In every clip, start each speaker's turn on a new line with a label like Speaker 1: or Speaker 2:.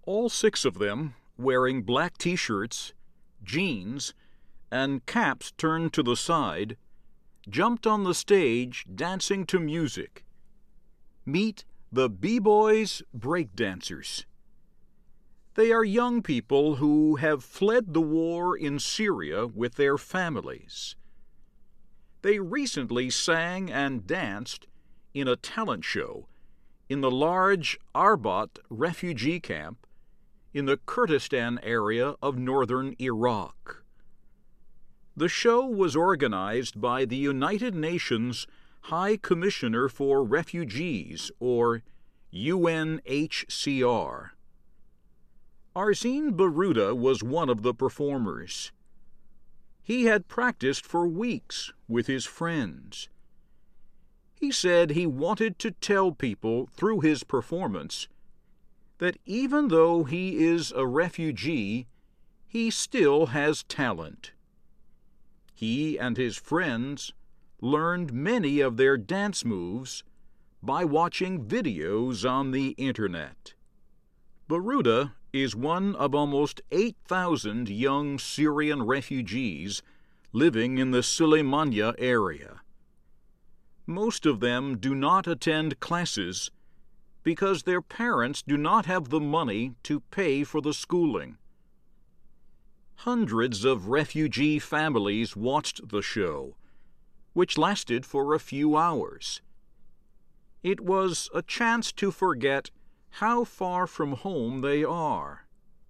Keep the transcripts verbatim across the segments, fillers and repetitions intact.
Speaker 1: All six of them, wearing black T-shirts, jeans, and caps turned to the side, jumped on the stage dancing to music. Meet the B-Boys Breakdancers. They are young people who have fled the war in Syria with their families. They recently sang and danced in a talent show in the large Arbat refugee camp in the Kurdistan area of northern Iraq. The show was organized by the United Nations High Commissioner for Refugees, or U N H C R. Arzin Baruda was one of the performers. He had practiced for weeks with his friends. He said he wanted to tell people through his performance that even though he is a refugee, he still has talent. He and his friends learned many of their dance moves by watching videos on the internet. Baruda is one of almost eight thousand young Syrian refugees living in the Suleimania area. Most of them do not attend classes because their parents do not have the money to pay for the schooling. Hundreds of refugee families watched the show, which lasted for a few hours. It was a chance to forget how far from home they are.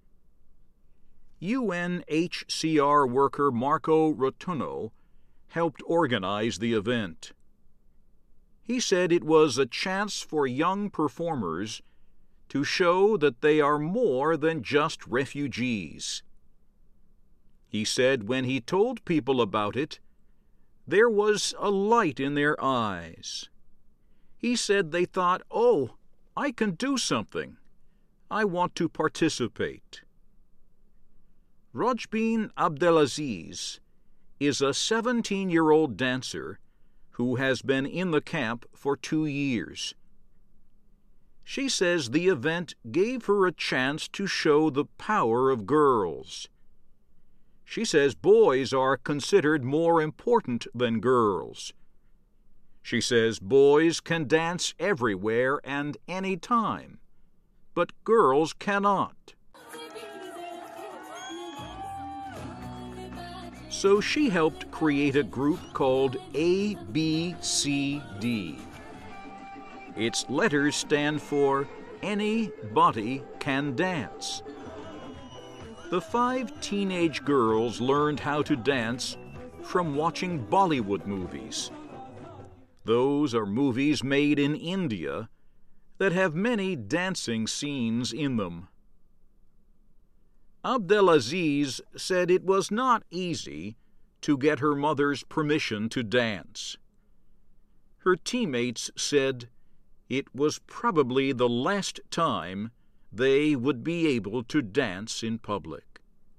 Speaker 1: U N H C R worker Marco Rotunno helped organize the event. He said it was a chance for young performers to show that they are more than just refugees. He said when he told people about it, there was a light in their eyes. He said they thought, "Oh, I can do something. I want to participate." Rojbin Abdelaziz is a seventeen-year-old dancer who has been in the camp for two years. She says the event gave her a chance to show the power of girls. She says boys are considered more important than girls. She says boys can dance everywhere and any time, but girls cannot. So she helped create a group called A B C D. Its letters stand for Anybody Can Dance. The five teenage girls learned how to dance from watching Bollywood movies. Those are movies made in India that have many dancing scenes in them. Abdelaziz said it was not easy to get her mother's permission to dance. Her teammates said it was probably the last time they would be able to dance in public.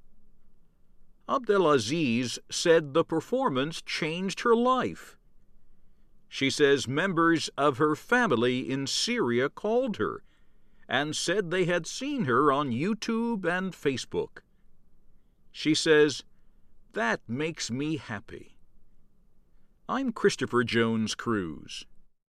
Speaker 1: Abdelaziz said the performance changed her life. She says members of her family in Syria called her and said they had seen her on YouTube and Facebook. She says, "That makes me happy." I'm Christopher Jones Cruz.